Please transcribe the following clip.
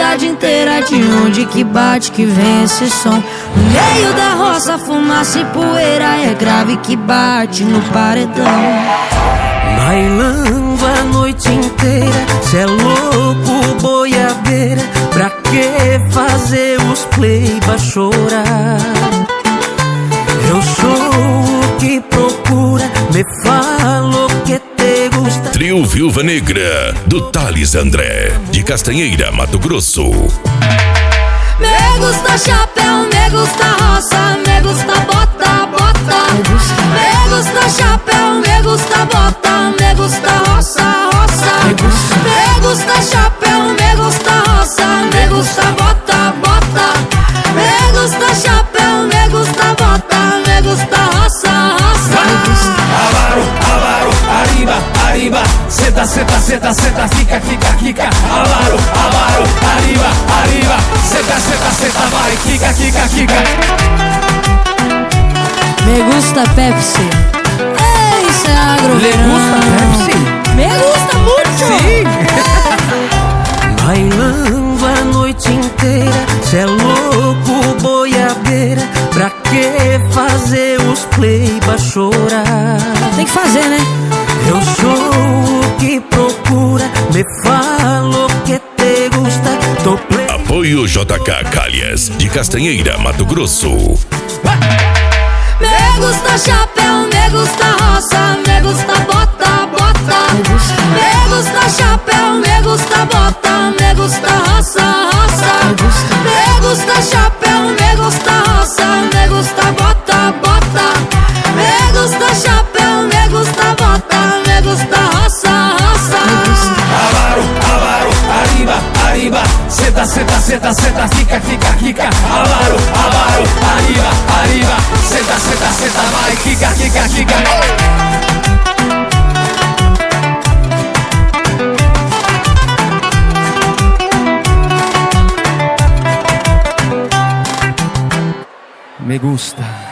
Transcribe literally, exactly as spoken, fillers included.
cidade inteira, de onde que bate, que vem esse som. No meio da roça, fumaça e poeira, é grave que bate no paredão. Bailando a noite inteira, cê é louco, boiadeira. Pra que fazer os play pra chorar? Eu sou o que procura, me falo que te gusta. Trio Viúva Negra, do Thales André, de Castanheira, Mato Grosso. Me gusta chapéu, me gusta roça, me gusta bota, bota. Me gusta chapéu, me gusta bota, me gusta roça, roça. Me gusta chapéu, me gusta roça, me gusta bota, bota. Me gusta chapéu, me gusta bota, me gusta roça, roça. Avaro, avaro, arriba, arriba. Seta, seta, seta, seta, fica, fica, fica. Avaro, avaro, arriba, arriba. Seta, seta, seta, vai, fica, fica, fica. Me gusta Pepsi. Ei, isso é agro. Le gusta Pepsi? Me gusta muito. Sim. Bailando a noite inteira, cê é louco, boiadeira. Pra que fazer os play pra chorar? Tem que fazer, né? Eu sou o que procura, me falo que te gusta. Tô play. Apoio J K Calhas, de Castanheira, Mato Grosso. Me gusta chapéu, me gusta roça, me gusta bota, bota. Me gusta chapéu, me gusta bota, me gusta roça, roça. Me gusta chapéu, me gusta roça, me gusta bota, bota. Me gusta chapéu, me gusta bota, me gusta roça, roça. Avaro, avaro, arriba, arriba. Seta, seta, seta, seta, fica, fica, fica. Avaro, avaro, arriba, arriba. Seta, seta, seta, vai, fica, fica, fica. Me gusta.